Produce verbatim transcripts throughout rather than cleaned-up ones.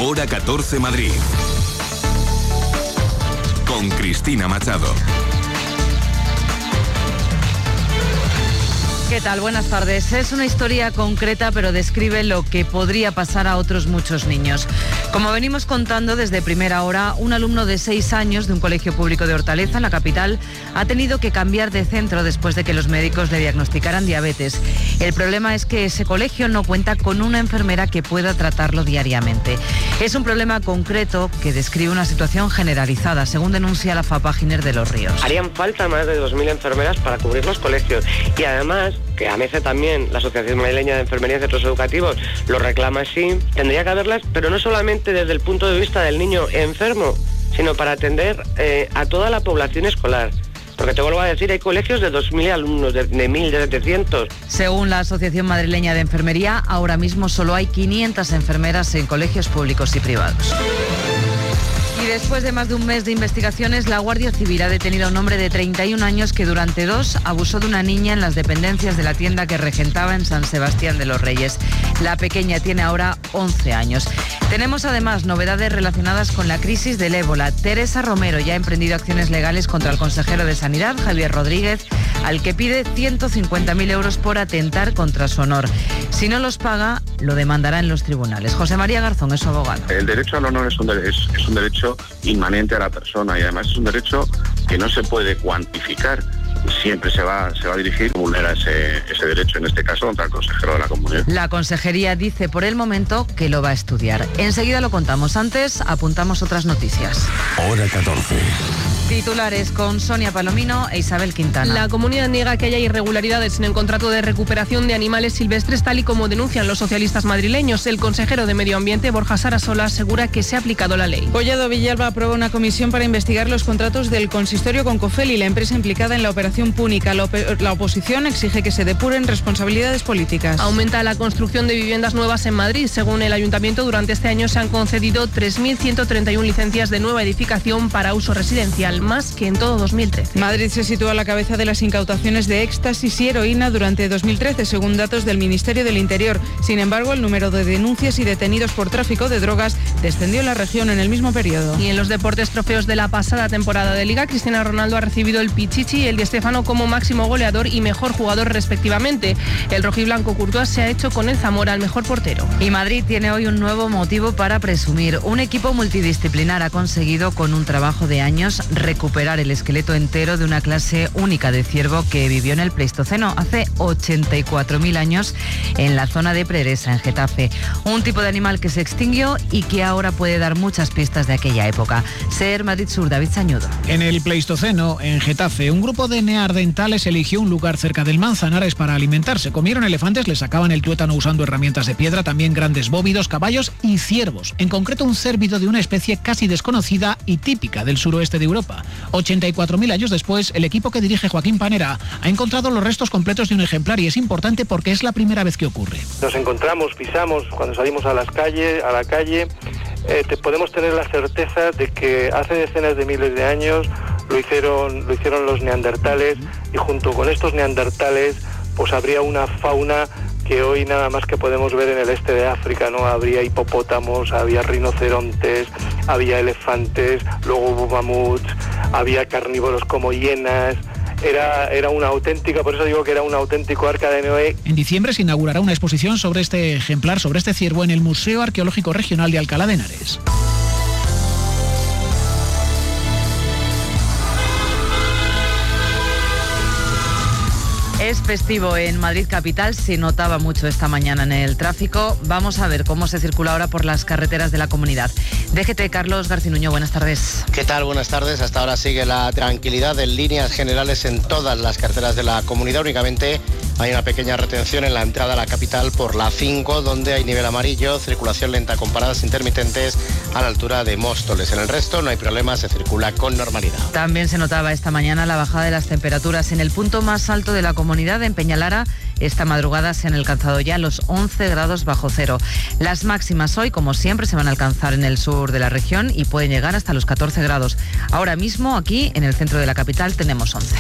Hora catorce Madrid. Con Cristina Machado. ¿Qué tal? Buenas tardes. Es una historia concreta, pero describe lo que podría pasar a otros muchos niños. Como venimos contando desde primera hora, un alumno de seis años de un colegio público de Hortaleza, en la capital, ha tenido que cambiar de centro después de que los médicos le diagnosticaran diabetes. El problema es que ese colegio no cuenta con una enfermera que pueda tratarlo diariamente. Es un problema concreto que describe una situación generalizada, según denuncia la FAPA Giner de los Ríos. Harían falta más de dos mil enfermeras para cubrir los colegios y además, que a veces también la Asociación Madrileña de Enfermería y Centros Educativos lo reclama así, tendría que haberlas, pero no solamente desde el punto de vista del niño enfermo, sino para atender eh, a toda la población escolar. Porque te vuelvo a decir, hay colegios de dos mil alumnos, de, de mil, de setecientos. Según la Asociación Madrileña de Enfermería, ahora mismo solo hay quinientas enfermeras en colegios públicos y privados. Y después de más de un mes de investigaciones, la Guardia Civil ha detenido a un hombre de treinta y un años que durante dos abusó de una niña en las dependencias de la tienda que regentaba en San Sebastián de los Reyes. La pequeña tiene ahora once años. Tenemos además novedades relacionadas con la crisis del ébola. Teresa Romero ya ha emprendido acciones legales contra el consejero de Sanidad, Javier Rodríguez, al que pide ciento cincuenta mil euros por atentar contra su honor. Si no los paga, lo demandará en los tribunales. José María Garzón es su abogado. El derecho al honor es un, de- es, es un derecho inmanente a la persona y además es un derecho que no se puede cuantificar. Siempre se va, se va a dirigir, vulnera ese, ese derecho, en este caso contra el consejero de la comunidad. La consejería dice por el momento que lo va a estudiar. Enseguida lo contamos. Antes apuntamos otras noticias. Hora catorce. Titulares con Sonia Palomino e Isabel Quintana. La comunidad niega que haya irregularidades en el contrato de recuperación de animales silvestres, tal y como denuncian los socialistas madrileños. El consejero de Medio Ambiente, Borja Sarasola, asegura que se ha aplicado la ley. Collado Villalba aprueba una comisión para investigar los contratos del consistorio con Cofeli, la empresa implicada en la operación Púnica. La, op- la oposición exige que se depuren responsabilidades políticas. Aumenta la construcción de viviendas nuevas en Madrid. Según el ayuntamiento, durante este año se han concedido tres mil ciento treinta y una licencias de nueva edificación para uso residencial, más que en todo dos mil trece. Madrid se sitúa a la cabeza de las incautaciones de éxtasis y heroína durante dos mil trece, según datos del Ministerio del Interior. Sin embargo, el número de denuncias y detenidos por tráfico de drogas descendió en la región en el mismo periodo. Y en los deportes, trofeos de la pasada temporada de Liga, Cristiano Ronaldo ha recibido el Pichichi y el Di Stéfano como máximo goleador y mejor jugador respectivamente. El rojiblanco Courtois se ha hecho con el Zamora al mejor portero. Y Madrid tiene hoy un nuevo motivo para presumir. Un equipo multidisciplinar ha conseguido con un trabajo de años recuperar el esqueleto entero de una clase única de ciervo que vivió en el Pleistoceno hace ochenta y cuatro mil años en la zona de Preresa, en Getafe. Un tipo de animal que se extinguió y que ahora puede dar muchas pistas de aquella época. Ser Madrid Sur, David Sañudo. En el Pleistoceno, en Getafe, un grupo de neandertales eligió un lugar cerca del Manzanares para alimentarse. Comieron elefantes, les sacaban el tuétano usando herramientas de piedra, también grandes bóvidos, caballos y ciervos. En concreto, un cérvido de una especie casi desconocida y típica del suroeste de Europa. ochenta y cuatro mil años después, el equipo que dirige Joaquín Panera ha encontrado los restos completos de un ejemplar y es importante porque es la primera vez que ocurre. Nos encontramos, pisamos, cuando salimos a las calles, a la calle, eh, te podemos tener la certeza de que hace decenas de miles de años lo hicieron, lo hicieron los neandertales y junto con estos neandertales pues habría una fauna que hoy nada más que podemos ver en el este de África, ¿no? Habría hipopótamos, había rinocerontes, había elefantes, luego hubo mamuts, había carnívoros como hienas. Era, era una auténtica, por eso digo que era un auténtico arca de Noé. En diciembre se inaugurará una exposición sobre este ejemplar, sobre este ciervo, en el Museo Arqueológico Regional de Alcalá de Henares. Es festivo en Madrid capital, se notaba mucho esta mañana en el tráfico. Vamos a ver cómo se circula ahora por las carreteras de la comunidad. D G T, Carlos Garcinuño, buenas tardes. ¿Qué tal? Buenas tardes. Hasta ahora sigue la tranquilidad en líneas generales en todas las carreteras de la comunidad. Únicamente hay una pequeña retención en la entrada a la capital por la cinco, donde hay nivel amarillo, circulación lenta con paradas intermitentes a la altura de Móstoles. En el resto no hay problemas, se circula con normalidad. También se notaba esta mañana la bajada de las temperaturas en el punto más alto de la comunidad, en Peñalara. Esta madrugada se han alcanzado ya los once grados bajo cero. Las máximas hoy, como siempre, se van a alcanzar en el sur de la región y pueden llegar hasta los catorce grados. Ahora mismo, aquí, en el centro de la capital, tenemos once.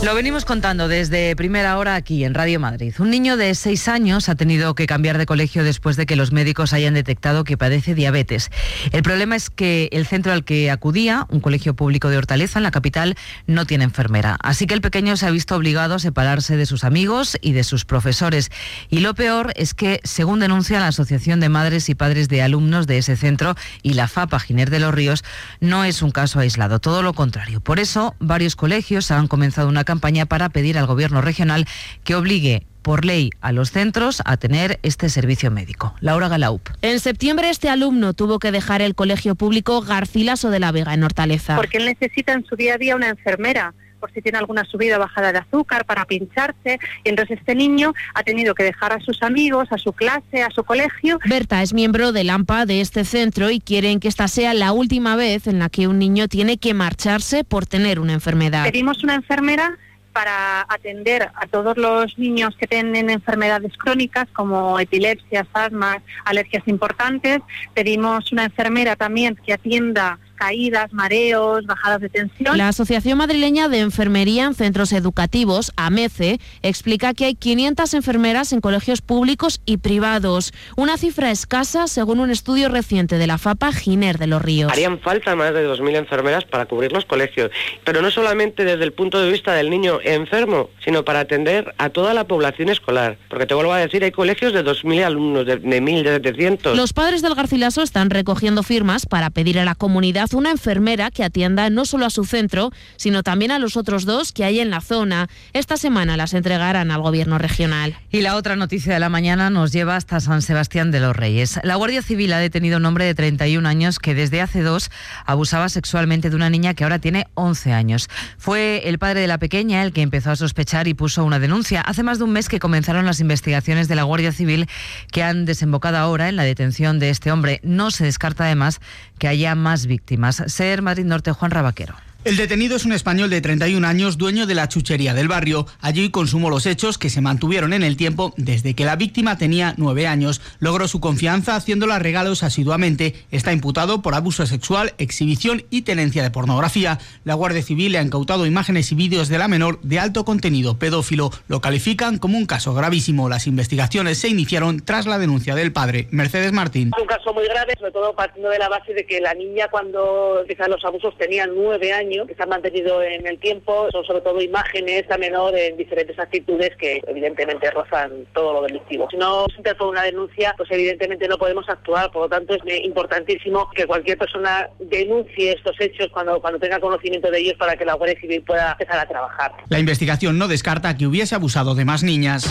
Lo venimos contando desde primera hora aquí en Radio Madrid. Un niño de seis años ha tenido que cambiar de colegio después de que los médicos hayan detectado que padece diabetes. El problema es que el centro al que acudía, un colegio público de Hortaleza, en la capital, no tiene enfermera. Así que el pequeño se ha visto obligado a separarse de sus amigos y de sus profesores. Y lo peor es que, según denuncia la Asociación de Madres y Padres de Alumnos de ese centro y la FAPA Giner de los Ríos, no es un caso aislado, todo lo contrario. Por eso, varios colegios han comenzado una campaña para pedir al Gobierno regional que obligue por ley a los centros a tener este servicio médico. Laura Galaup. En septiembre este alumno tuvo que dejar el colegio público Garcilaso de la Vega en Hortaleza. Porque él necesita en su día a día una enfermera, por si tiene alguna subida o bajada de azúcar, para pincharse, y entonces este niño ha tenido que dejar a sus amigos, a su clase, a su colegio. Berta es miembro del A M P A de este centro y quieren que esta sea la última vez en la que un niño tiene que marcharse por tener una enfermedad. Pedimos una enfermera para atender a todos los niños que tienen enfermedades crónicas como epilepsias, asmas, alergias importantes. Pedimos una enfermera también que atienda caídas, mareos, bajadas de tensión. La Asociación Madrileña de Enfermería en Centros Educativos, AMECE, explica que hay quinientas enfermeras en colegios públicos y privados, una cifra escasa según un estudio reciente de la FAPA Giner de los Ríos. Harían falta más de dos mil enfermeras para cubrir los colegios, pero no solamente desde el punto de vista del niño enfermo, sino para atender a toda la población escolar, porque te vuelvo a decir, hay colegios de dos mil alumnos, de, de mil, de setecientos. Los padres del Garcilaso están recogiendo firmas para pedir a la comunidad una enfermera que atienda no solo a su centro, sino también a los otros dos que hay en la zona. Esta semana las entregarán al Gobierno regional. Y la otra noticia de la mañana nos lleva hasta San Sebastián de los Reyes. La Guardia Civil ha detenido a un hombre de treinta y un años que desde hace dos abusaba sexualmente de una niña que ahora tiene once años. Fue el padre de la pequeña el que empezó a sospechar y puso una denuncia. Hace más de un mes que comenzaron las investigaciones de la Guardia Civil, que han desembocado ahora en la detención de este hombre. No se descarta además que haya más víctimas. Ser Madrid Norte, Juan Rabaquero. El detenido es un español de treinta y un años, dueño de la chuchería del barrio. Allí consumó los hechos que se mantuvieron en el tiempo desde que la víctima tenía nueve años. Logró su confianza haciéndola regalos asiduamente. Está imputado por abuso sexual, exhibición y tenencia de pornografía. La Guardia Civil le ha incautado imágenes y vídeos de la menor de alto contenido pedófilo. Lo califican como un caso gravísimo. Las investigaciones se iniciaron tras la denuncia del padre. Mercedes Martín. Un caso muy grave, sobre todo partiendo de la base de que la niña, cuando empezaron los abusos, tenía nueve años. Que se han mantenido en el tiempo, son sobre todo imágenes a menor en diferentes actitudes que evidentemente rozan todo lo delictivo. Si no se interpone una denuncia, pues evidentemente no podemos actuar, por lo tanto es importantísimo que cualquier persona denuncie estos hechos cuando, cuando tenga conocimiento de ellos para que la Guardia Civil pueda empezar a trabajar. La investigación no descarta que hubiese abusado de más niñas.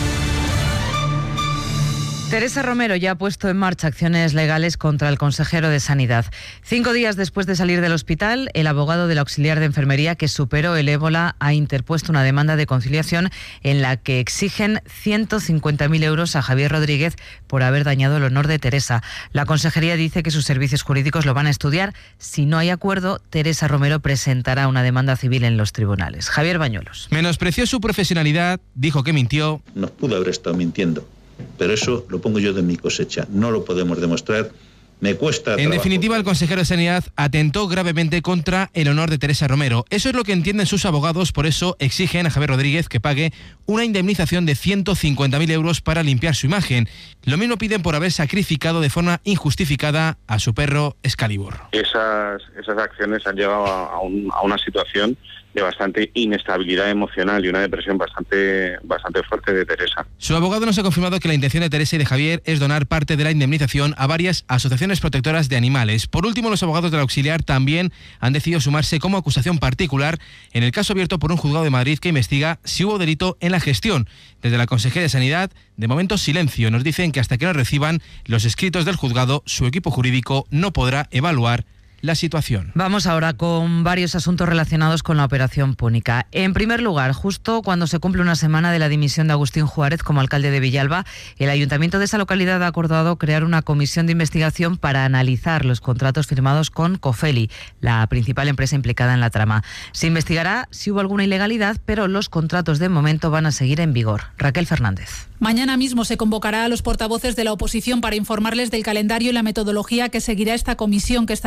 Teresa Romero ya ha puesto en marcha acciones legales contra el consejero de Sanidad. Cinco días después de salir del hospital, el abogado del auxiliar de enfermería que superó el ébola ha interpuesto una demanda de conciliación en la que exigen ciento cincuenta mil euros a Javier Rodríguez por haber dañado el honor de Teresa. La consejería dice que sus servicios jurídicos lo van a estudiar. Si no hay acuerdo, Teresa Romero presentará una demanda civil en los tribunales. Javier Bañuelos. Menospreció su profesionalidad, dijo que mintió. Nos pudo haber estado mintiendo. Pero eso lo pongo yo de mi cosecha. No lo podemos demostrar. Me cuesta En trabajo. definitiva, el consejero de Sanidad atentó gravemente contra el honor de Teresa Romero. Eso es lo que entienden sus abogados, por eso exigen a Javier Rodríguez que pague una indemnización de ciento cincuenta mil euros para limpiar su imagen. Lo mismo piden por haber sacrificado de forma injustificada a su perro Excalibur. Esas, esas acciones han llevado a, un, a una situación de bastante inestabilidad emocional y una depresión bastante, bastante fuerte de Teresa. Su abogado nos ha confirmado que la intención de Teresa y de Javier es donar parte de la indemnización a varias asociaciones protectoras de animales. Por último, los abogados del auxiliar también han decidido sumarse como acusación particular en el caso abierto por un juzgado de Madrid que investiga si hubo delito en la gestión. Desde la Consejería de Sanidad, de momento silencio. Nos dicen que hasta que no reciban los escritos del juzgado, su equipo jurídico no podrá evaluar la situación. Vamos ahora con varios asuntos relacionados con la operación Púnica. En primer lugar, justo cuando se cumple una semana de la dimisión de Agustín Juárez como alcalde de Villalba, el ayuntamiento de esa localidad ha acordado crear una comisión de investigación para analizar los contratos firmados con Cofeli, la principal empresa implicada en la trama. Se investigará si hubo alguna ilegalidad, pero los contratos de momento van a seguir en vigor. Raquel Fernández. Mañana mismo se convocará a los portavoces de la oposición para informarles del calendario y la metodología que seguirá esta comisión, que estará presidida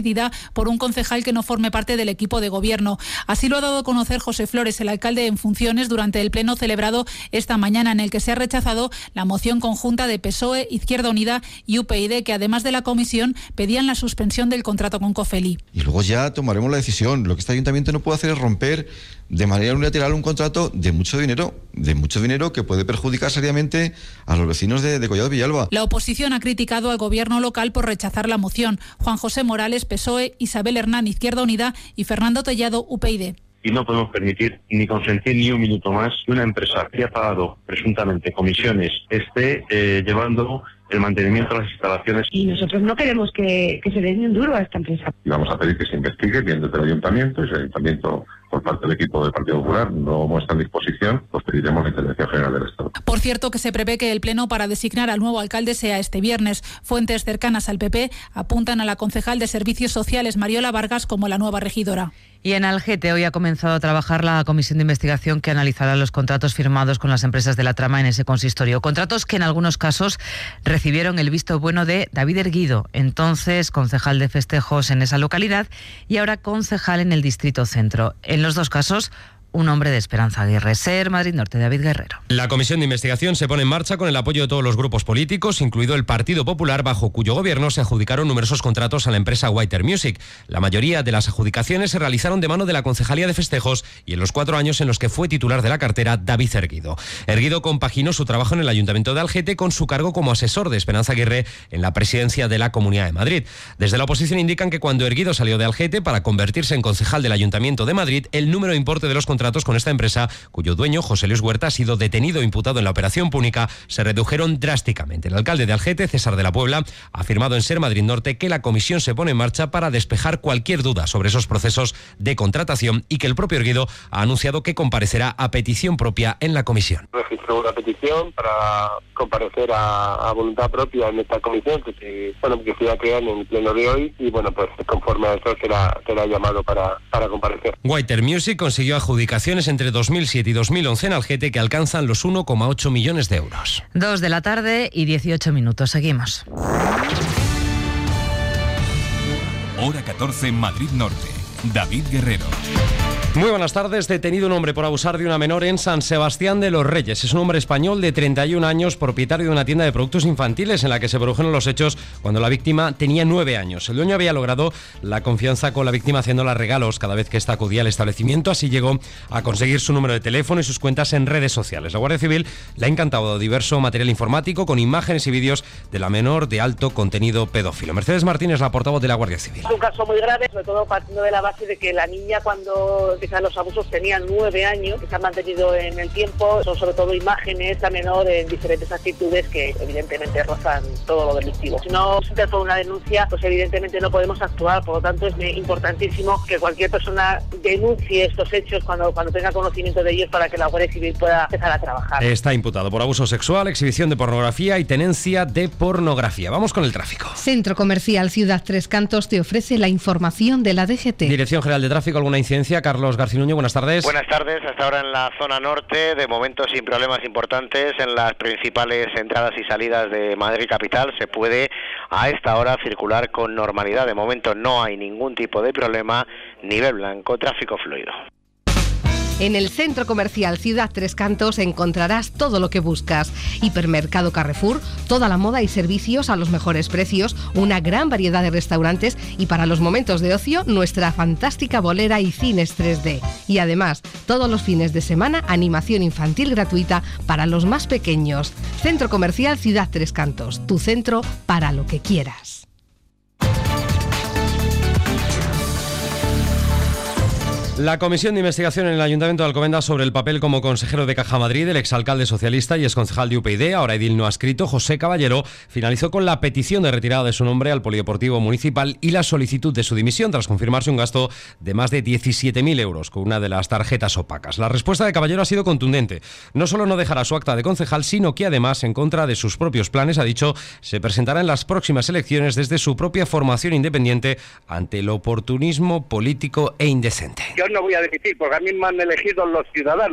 decidida por un concejal que no forme parte del equipo de gobierno. Así lo ha dado a conocer José Flores, el alcalde en funciones, durante el pleno celebrado esta mañana, en el que se ha rechazado la moción conjunta de P S O E, Izquierda Unida y U P I D, que además de la comisión pedían la suspensión del contrato con Cofeli. Y luego ya tomaremos la decisión. Lo que este ayuntamiento no puede hacer es romper de manera unilateral un contrato de mucho dinero, de mucho dinero que puede perjudicar seriamente a los vecinos de, de Collado Villalba. La oposición ha criticado al gobierno local por rechazar la moción. Juan José Morales, P S O E, Isabel Hernán, Izquierda Unida y Fernando Tellado, U P I D. Y no podemos permitir ni consentir ni un minuto más que una empresa que ha pagado presuntamente comisiones esté eh, llevando el mantenimiento de las instalaciones. Y nosotros no queremos que, que se den ni un duro a esta empresa. Y vamos a pedir que se investigue bien desde el ayuntamiento, y si el ayuntamiento, por parte del equipo del Partido Popular, no muestra disposición, pues pediremos la intervención general del Estado. Por cierto, que se prevé que el pleno para designar al nuevo alcalde sea este viernes. Fuentes cercanas al P P apuntan a la concejal de Servicios Sociales, Mariola Vargas, como la nueva regidora. Y en Algete hoy ha comenzado a trabajar la comisión de investigación que analizará los contratos firmados con las empresas de la trama en ese consistorio. Contratos que en algunos casos recibieron el visto bueno de David Erguido, entonces concejal de festejos en esa localidad y ahora concejal en el Distrito Centro. En los dos casos, un hombre de Esperanza Aguirre. Ser Madrid Norte, David Guerrero. La comisión de investigación se pone en marcha con el apoyo de todos los grupos políticos, incluido el Partido Popular, bajo cuyo gobierno se adjudicaron numerosos contratos a la empresa Whiter Music. La mayoría de las adjudicaciones se realizaron de mano de la Concejalía de Festejos y en los cuatro años en los que fue titular de la cartera David Erguido. Erguido compaginó su trabajo en el Ayuntamiento de Algete con su cargo como asesor de Esperanza Aguirre en la presidencia de la Comunidad de Madrid. Desde la oposición indican que cuando Erguido salió de Algete para convertirse en concejal del Ayuntamiento de Madrid, el número e importe de los contratos con esta empresa, cuyo dueño, José Luis Huerta, ha sido detenido e imputado en la operación Púnica, se redujeron drásticamente. El alcalde de Algete, César de la Puebla, ha afirmado en Ser Madrid Norte que la comisión se pone en marcha para despejar cualquier duda sobre esos procesos de contratación y que el propio Erguido ha anunciado que comparecerá a petición propia en la comisión. Registró una petición para comparecer a, a voluntad propia en esta comisión que se, bueno, que se va a crear en el pleno de hoy y bueno, pues conforme a eso será, será llamado para, para comparecer. Whiter Music consiguió adjudicaciones entre dos mil siete y dos mil once en Algete que alcanzan los uno coma ocho millones de euros. Dos de la tarde y dieciocho minutos. Seguimos. Hora catorce, Madrid Norte. David Guerrero. Muy buenas tardes. Detenido un hombre por abusar de una menor en San Sebastián de los Reyes. Es un hombre español de treinta y un años, propietario de una tienda de productos infantiles en la que se produjeron los hechos cuando la víctima tenía nueve años. El dueño había logrado la confianza con la víctima haciéndola regalos cada vez que ésta acudía al establecimiento. Así llegó a conseguir su número de teléfono y sus cuentas en redes sociales. La Guardia Civil le ha encantado diverso material informático con imágenes y vídeos de la menor de alto contenido pedófilo. Mercedes Martínez, la portavoz de la Guardia Civil. Es un caso muy grave, sobre todo partiendo de la base de que la niña, cuando empiezan los abusos, tenía nueve años, que se han mantenido en el tiempo. Son sobre todo imágenes a menor en diferentes actitudes que evidentemente rozan todo lo delictivo. Si no se trata de una denuncia, pues evidentemente no podemos actuar. Por lo tanto, es importantísimo que cualquier persona denuncie estos hechos cuando, cuando tenga conocimiento de ellos para que la Guardia Civil pueda empezar a trabajar. Está imputado por abuso sexual, exhibición de pornografía y tenencia de pornografía. Vamos con el tráfico. Centro Comercial Ciudad Tres Cantos te ofrece la información de la D G T. Dirección General de Tráfico, ¿alguna incidencia? Carlos Garcinuño, buenas tardes. Buenas tardes, hasta ahora en la zona norte, de momento sin problemas importantes. En las principales entradas y salidas de Madrid capital se puede a esta hora circular con normalidad. De momento no hay ningún tipo de problema, nivel blanco, tráfico fluido. En el Centro Comercial Ciudad Tres Cantos encontrarás todo lo que buscas. Hipermercado Carrefour, toda la moda y servicios a los mejores precios, una gran variedad de restaurantes y para los momentos de ocio, nuestra fantástica bolera y cines tres D. Y además, todos los fines de semana, animación infantil gratuita para los más pequeños. Centro Comercial Ciudad Tres Cantos, tu centro para lo que quieras. La comisión de investigación en el Ayuntamiento de Alcobendas sobre el papel como consejero de Caja Madrid del exalcalde socialista y exconcejal de U P y D, ahora edil no adscrito, José Caballero, finalizó con la petición de retirada de su nombre al Polideportivo Municipal y la solicitud de su dimisión tras confirmarse un gasto de más de diecisiete mil euros con una de las tarjetas opacas. La respuesta de Caballero ha sido contundente. No solo no dejará su acta de concejal, sino que además, en contra de sus propios planes, ha dicho, se presentará en las próximas elecciones desde su propia formación independiente ante el oportunismo político e indecente. Yo no voy a decidir, porque a mí me han elegido los ciudadanos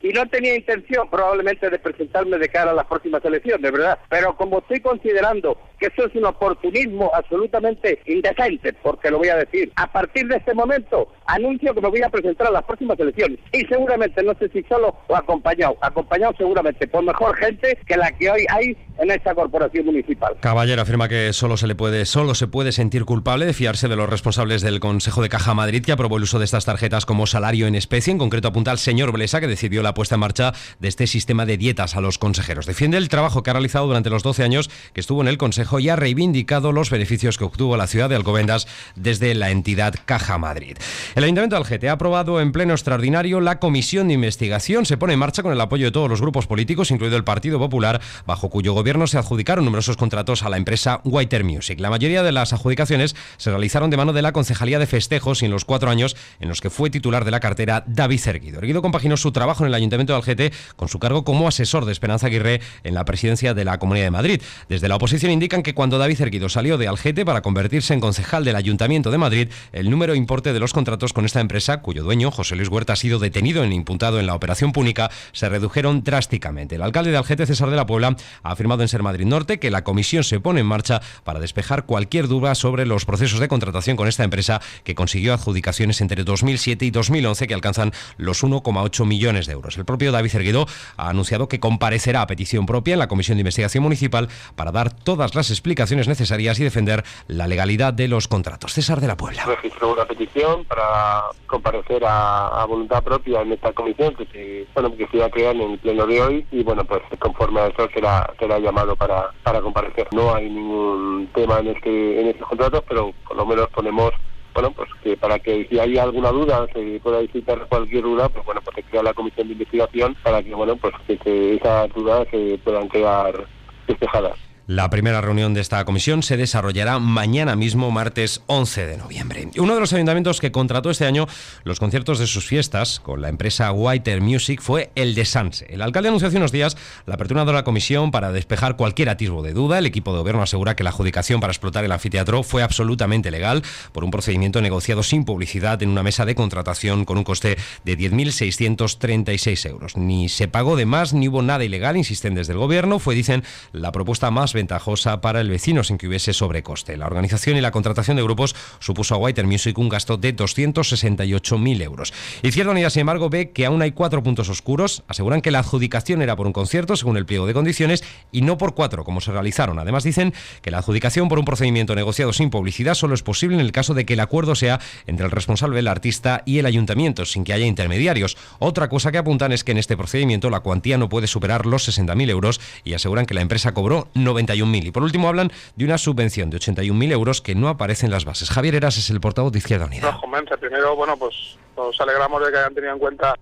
y no tenía intención probablemente de presentarme de cara a las próximas elecciones, ¿verdad? Pero como estoy considerando que eso es un oportunismo absolutamente indecente, porque lo voy a decir, a partir de este momento anuncio que me voy a presentar a las próximas elecciones y seguramente, no sé si solo o acompañado, acompañado seguramente por mejor gente que la que hoy hay en esta corporación municipal. Caballero afirma que solo se le puede, solo se puede sentir culpable de fiarse de los responsables del Consejo de Caja Madrid, que aprobó el uso de estas tarjetas como salario en especie. En concreto apunta al señor Blesa, que decidió la puesta en marcha de este sistema de dietas a los consejeros. Defiende el trabajo que ha realizado durante los doce años que estuvo en el Consejo y ha reivindicado los beneficios que obtuvo la ciudad de Alcobendas desde la entidad Caja Madrid. El Ayuntamiento de Algete ha aprobado en pleno extraordinario la comisión de investigación. Se pone en marcha con el apoyo de todos los grupos políticos, incluido el Partido Popular, bajo cuyo gobierno se adjudicaron numerosos contratos a la empresa Whiter Music. La mayoría de las adjudicaciones se realizaron de mano de la Concejalía de Festejos y en los cuatro años en los que fue titular de la cartera David Erguido. Erguido compaginó su trabajo en el Ayuntamiento de Algete con su cargo como asesor de Esperanza Aguirre en la presidencia de la Comunidad de Madrid. Desde la oposición indican que cuando David Erguido salió de Algete para convertirse en concejal del Ayuntamiento de Madrid, el número e importe de los contratos con esta empresa, cuyo dueño, José Luis Huerta, ha sido detenido e imputado en la Operación Púnica, se redujeron drásticamente. El alcalde de Algete, César de la Puebla, ha afirmado en Ser Madrid Norte que la comisión se pone en marcha para despejar cualquier duda sobre los procesos de contratación con esta empresa, que consiguió adjudicaciones entre dos mil siete y dos mil once que alcanzan los uno coma ocho millones de euros. El propio David Erguido ha anunciado que comparecerá a petición propia en la Comisión de Investigación Municipal para dar todas las explicaciones necesarias y defender la legalidad de los contratos. César de la Puebla. Registró una petición para comparecer a, a voluntad propia en esta comisión que se, bueno, que se iba a crear en el pleno de hoy y bueno, pues conforme a eso será, será llamado para, para comparecer. No hay ningún tema en este en estos contratos, pero por lo menos ponemos, bueno, pues que para que si hay alguna duda, se pueda visitar cualquier duda, pues bueno, pues se crea la comisión de investigación para que, bueno, pues que, que esas dudas se puedan quedar despejadas. La primera reunión de esta comisión se desarrollará mañana mismo, martes once de noviembre. Uno de los ayuntamientos que contrató este año los conciertos de sus fiestas con la empresa Whiter Music fue el de Sanse. El alcalde anunció hace unos días la apertura de la comisión para despejar cualquier atisbo de duda. El equipo de gobierno asegura que la adjudicación para explotar el anfiteatro fue absolutamente legal por un procedimiento negociado sin publicidad en una mesa de contratación con un coste de diez mil seiscientos treinta y seis euros. Ni se pagó de más ni hubo nada ilegal, insisten desde el gobierno. Fue, dicen, la propuesta más ventajosa para el vecino sin que hubiese sobrecoste. La organización y la contratación de grupos supuso a Whiter Music un gasto de doscientos sesenta y ocho mil euros. Izquierda Unida, sin embargo, ve que aún hay cuatro puntos oscuros. Aseguran que la adjudicación era por un concierto, según el pliego de condiciones, y no por cuatro, como se realizaron. Además, dicen que la adjudicación por un procedimiento negociado sin publicidad solo es posible en el caso de que el acuerdo sea entre el responsable del artista y el ayuntamiento, sin que haya intermediarios. Otra cosa que apuntan es que en este procedimiento la cuantía no puede superar los sesenta mil euros y aseguran que la empresa cobró noventa y un mil. Y por último hablan de una subvención de ochenta y un mil euros que no aparece en las bases. Javier Heras es el portavoz de Izquierda Unida. Nos convence. Primero, bueno, pues nos alegramos de que hayan tenido en cuenta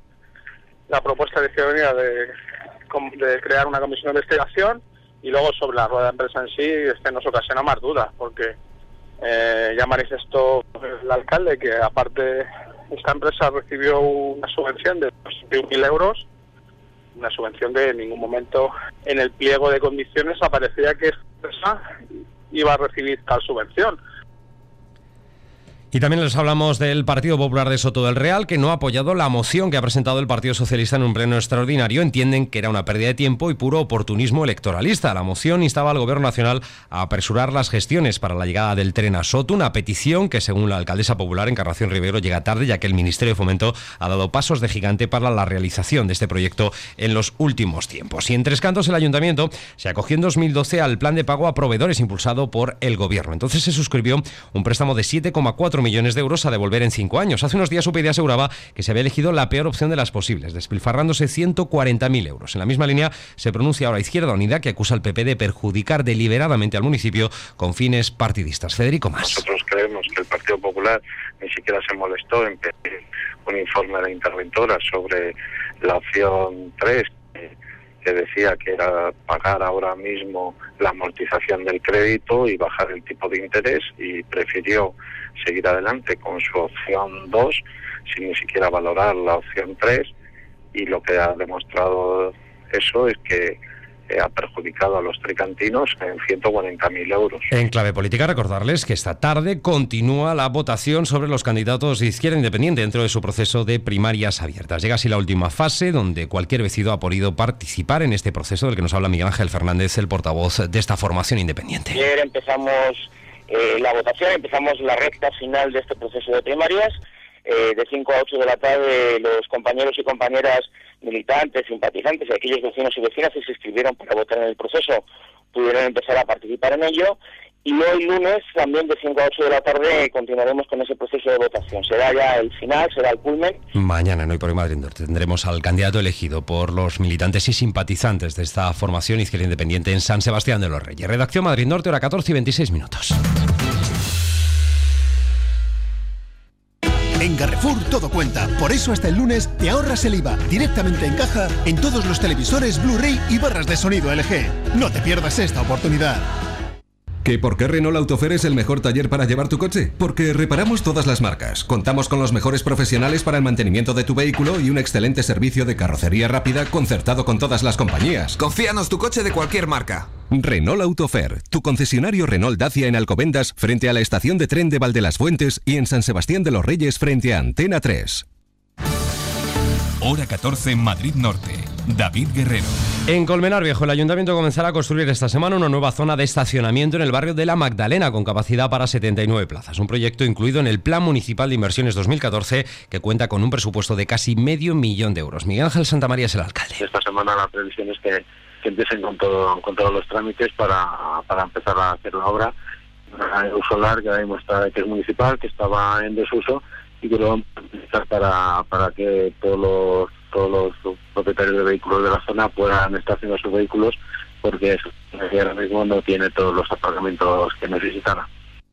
la propuesta de Izquierda Unida de, de crear una comisión de investigación, y luego sobre la rueda de empresa en sí, es que nos ocasiona más dudas, porque eh, ya manifestó el alcalde que aparte esta empresa recibió una subvención de ochenta y un mil euros, una subvención que en ningún momento en el pliego de condiciones aparecía que esta empresa iba a recibir tal subvención. Y también les hablamos del Partido Popular de Soto del Real, que no ha apoyado la moción que ha presentado el Partido Socialista en un pleno extraordinario. Entienden que era una pérdida de tiempo y puro oportunismo electoralista. La moción instaba al Gobierno Nacional a apresurar las gestiones para la llegada del tren a Soto, una petición que, según la alcaldesa popular Encarnación Rivero, llega tarde, ya que el Ministerio de Fomento ha dado pasos de gigante para la realización de este proyecto en los últimos tiempos. Y en Tres Cantos, el Ayuntamiento se acogió en dos mil doce al plan de pago a proveedores impulsado por el Gobierno. Entonces se suscribió un préstamo de siete coma cuatro millones de euros a devolver en cinco años. Hace unos días U P yD aseguraba que se había elegido la peor opción de las posibles, despilfarrándose ciento cuarenta mil euros. En la misma línea se pronuncia ahora Izquierda Unida, que acusa al P P de perjudicar deliberadamente al municipio con fines partidistas. Federico Mas. Nosotros creemos que el Partido Popular ni siquiera se molestó en pedir un informe de la interventora sobre la opción tres, que decía que era pagar ahora mismo la amortización del crédito y bajar el tipo de interés, y prefirió seguir adelante con su opción dos sin ni siquiera valorar la opción tres, y lo que ha demostrado eso es que eh, ha perjudicado a los tricantinos en ciento cuarenta mil euros. En clave política, recordarles que esta tarde continúa la votación sobre los candidatos de Izquierda Independiente dentro de su proceso de primarias abiertas. Llega así la última fase, donde cualquier vecino ha podido participar en este proceso del que nos habla Miguel Ángel Fernández, el portavoz de esta formación independiente. Ayer empezamos eh, la votación, empezamos la recta final de este proceso de primarias. Eh, de cinco a ocho de la tarde los compañeros y compañeras militantes, simpatizantes y aquellos vecinos y vecinas que se inscribieron para votar en el proceso pudieron empezar a participar en ello, y hoy lunes también de cinco a ocho de la tarde continuaremos con ese proceso de votación. Será ya el final, será el culmen. Mañana en Hoy por Hoy Madrid Norte tendremos al candidato elegido por los militantes y simpatizantes de esta formación Izquierda Independiente en San Sebastián de los Reyes. Redacción Madrid Norte, hora catorce y veintiséis minutos. En Carrefour todo cuenta, por eso hasta el lunes te ahorras el I V A directamente en caja en todos los televisores Blu-ray y barras de sonido L G. No te pierdas esta oportunidad. ¿Que por qué Renault Autofer es el mejor taller para llevar tu coche? Porque reparamos todas las marcas, contamos con los mejores profesionales para el mantenimiento de tu vehículo y un excelente servicio de carrocería rápida concertado con todas las compañías. Confíanos tu coche de cualquier marca. Renault Autofer, tu concesionario Renault Dacia en Alcobendas frente a la estación de tren de Valdelasfuentes y en San Sebastián de los Reyes frente a Antena tres. Hora catorce en Madrid Norte. David Guerrero. En Colmenar Viejo, el Ayuntamiento comenzará a construir esta semana una nueva zona de estacionamiento en el barrio de La Magdalena, con capacidad para setenta y nueve plazas. Un proyecto incluido en el Plan Municipal de Inversiones dos mil catorce, que cuenta con un presupuesto de casi medio millón de euros. Miguel Ángel Santamaría es el alcalde. Esta semana la previsión es que, que empiecen con, todo, con todos los trámites para, para empezar a hacer la obra. Un solar que ahora mismo está, que es municipal, que estaba en desuso, y que lo vamos a utilizar para, para que todos los todos los propietarios de vehículos de la zona puedan estacionar sus vehículos, porque eso, ahora mismo no tiene todos los aparcamientos que necesitará.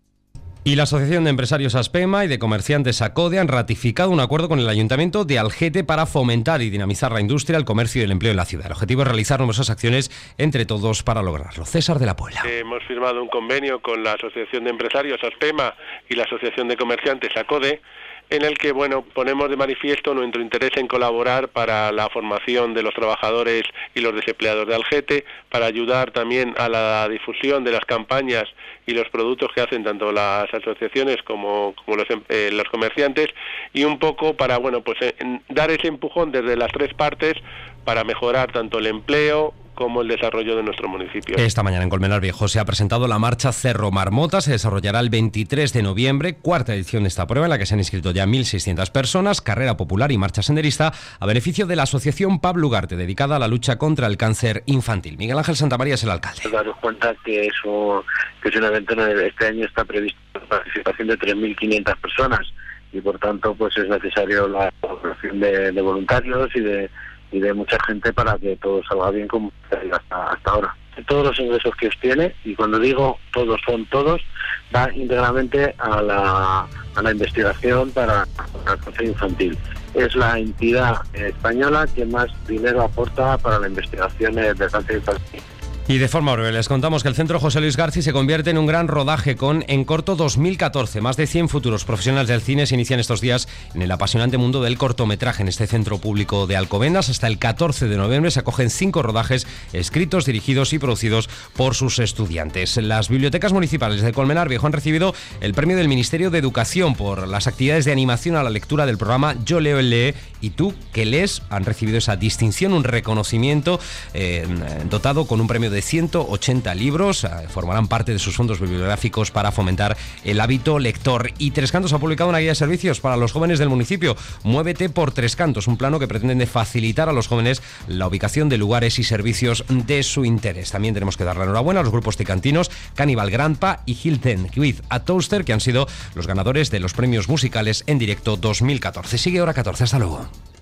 Y la Asociación de Empresarios Aspema y de Comerciantes ACODE han ratificado un acuerdo con el Ayuntamiento de Algete para fomentar y dinamizar la industria, el comercio y el empleo en la ciudad. El objetivo es realizar numerosas acciones entre todos para lograrlo. César de la Puebla. Hemos firmado un convenio con la Asociación de Empresarios Aspema y la Asociación de Comerciantes ACODE, en el que, bueno, ponemos de manifiesto nuestro interés en colaborar para la formación de los trabajadores y los desempleados de Algete, para ayudar también a la difusión de las campañas y los productos que hacen tanto las asociaciones como, como los, eh, los comerciantes, y un poco para, bueno, pues eh, dar ese empujón desde las tres partes para mejorar tanto el empleo como el desarrollo de nuestro municipio. Esta mañana en Colmenar Viejo se ha presentado la marcha Cerro Marmota. Se desarrollará el veintitrés de noviembre, cuarta edición de esta prueba, en la que se han inscrito ya mil seiscientas personas, carrera popular y marcha senderista a beneficio de la Asociación Pablo Ugarte, dedicada a la lucha contra el cáncer infantil. Miguel Ángel Santamaría es el alcalde. Daros cuenta que, eso, que es un evento en el que este año está prevista la participación de tres mil quinientas personas, y por tanto pues es necesario la colaboración de, de voluntarios y de y de mucha gente para que todo salga bien como hasta, hasta ahora. Todos los ingresos que obtiene, y cuando digo todos son todos, va íntegramente a la, a la investigación para, para el cáncer infantil. Es la entidad española que más dinero aporta para la investigación del cáncer infantil. Y de forma breve les contamos que el Centro José Luis García se convierte en un gran rodaje con En Corto dos mil catorce. Más de cien futuros profesionales del cine se inician estos días en el apasionante mundo del cortometraje en este centro público de Alcobendas. Hasta el catorce de noviembre se acogen cinco rodajes escritos, dirigidos y producidos por sus estudiantes. Las bibliotecas municipales de Colmenar Viejo han recibido el premio del Ministerio de Educación por las actividades de animación a la lectura del programa Yo Leo el Lee y Tú que lees. Han recibido esa distinción, un reconocimiento eh, dotado con un premio de ciento ochenta libros, eh, formarán parte de sus fondos bibliográficos para fomentar el hábito lector. Y Tres Cantos ha publicado una guía de servicios para los jóvenes del municipio, Muévete por Tres Cantos, un plano que pretende facilitar a los jóvenes la ubicación de lugares y servicios de su interés. También tenemos que dar la enhorabuena a los grupos ticantinos Cannibal Grandpa y Hilton with a Toaster, que han sido los ganadores de los premios musicales en directo dos mil catorce. Sigue Hora catorce, hasta luego.